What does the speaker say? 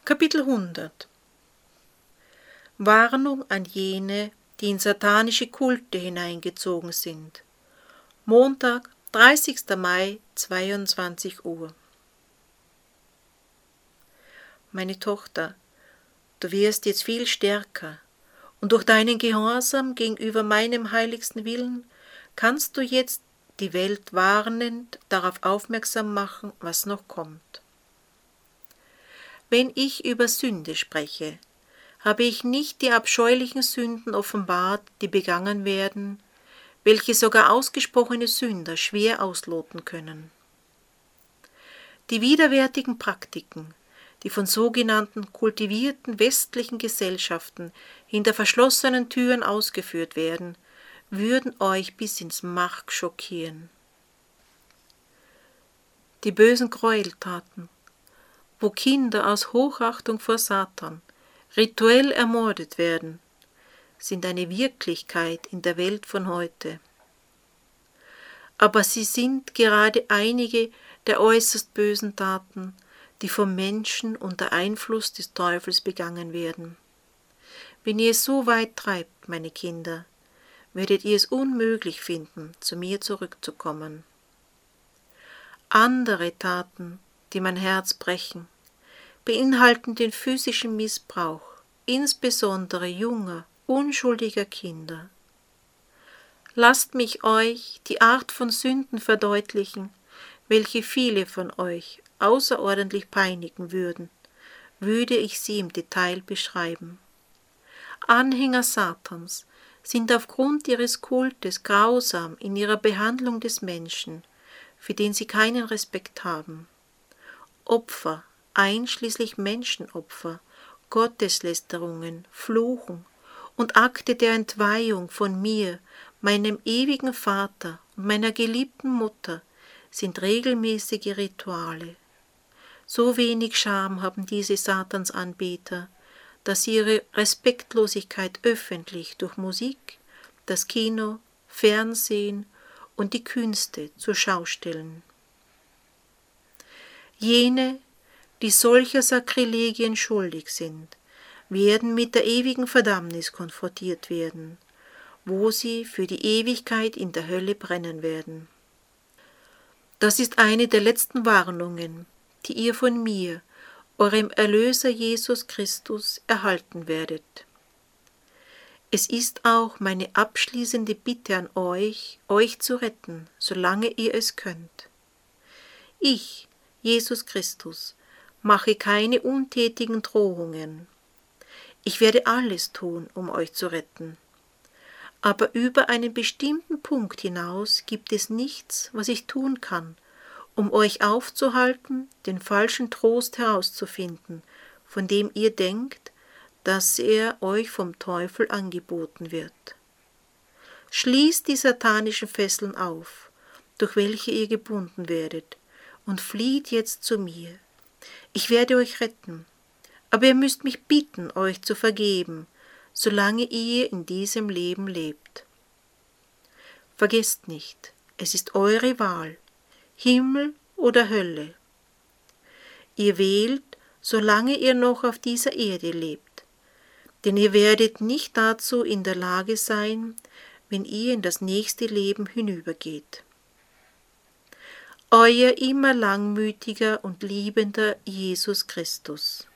Kapitel 100 Warnung an jene, die in satanische Kulte hineingezogen sind. Montag, 30. Mai, 22 Uhr. Meine Tochter, du wirst jetzt viel stärker, und durch deinen Gehorsam gegenüber meinem heiligsten Willen kannst du jetzt die Welt warnend darauf aufmerksam machen, was noch kommt. Wenn ich über Sünde spreche, habe ich nicht die abscheulichen Sünden offenbart, die begangen werden, welche sogar ausgesprochene Sünder schwer ausloten können. Die widerwärtigen Praktiken, die von sogenannten kultivierten westlichen Gesellschaften hinter verschlossenen Türen ausgeführt werden, würden euch bis ins Mark schockieren. Die bösen Gräueltaten, wo Kinder aus Hochachtung vor Satan rituell ermordet werden, sind eine Wirklichkeit in der Welt von heute. Aber sie sind gerade einige der äußerst bösen Taten, die vom Menschen unter Einfluss des Teufels begangen werden. Wenn ihr es so weit treibt, meine Kinder, werdet ihr es unmöglich finden, zu mir zurückzukommen. Andere Taten, die mein Herz brechen, beinhalten den physischen Missbrauch, insbesondere junger, unschuldiger Kinder. Lasst mich euch die Art von Sünden verdeutlichen, welche viele von euch außerordentlich peinigen würden, würde ich sie im Detail beschreiben. Anhänger Satans sind aufgrund ihres Kultes grausam in ihrer Behandlung des Menschen, für den sie keinen Respekt haben. Opfer, einschließlich Menschenopfer, Gotteslästerungen, Fluchen und Akte der Entweihung von mir, meinem ewigen Vater und meiner geliebten Mutter, sind regelmäßige Rituale. So wenig Scham haben diese Satansanbeter, dass sie ihre Respektlosigkeit öffentlich durch Musik, das Kino, Fernsehen und die Künste zur Schau stellen. Jene, die solcher Sakrilegien schuldig sind, werden mit der ewigen Verdammnis konfrontiert werden, wo sie für die Ewigkeit in der Hölle brennen werden. Das ist eine der letzten Warnungen, die ihr von mir, eurem Erlöser Jesus Christus, erhalten werdet. Es ist auch meine abschließende Bitte an euch, euch zu retten, solange ihr es könnt. Ich, Jesus Christus, mache keine untätigen Drohungen. Ich werde alles tun, um euch zu retten. Aber über einen bestimmten Punkt hinaus gibt es nichts, was ich tun kann, um euch aufzuhalten, den falschen Trost herauszufinden, von dem ihr denkt, dass er euch vom Teufel angeboten wird. Schließt die satanischen Fesseln auf, durch welche ihr gebunden werdet, und flieht jetzt zu mir. Ich werde euch retten, aber ihr müsst mich bitten, euch zu vergeben, solange ihr in diesem Leben lebt. Vergesst nicht, es ist eure Wahl, Himmel oder Hölle. Ihr wählt, solange ihr noch auf dieser Erde lebt, denn ihr werdet nicht dazu in der Lage sein, wenn ihr in das nächste Leben hinübergeht. Euer immer langmütiger und liebender Jesus Christus.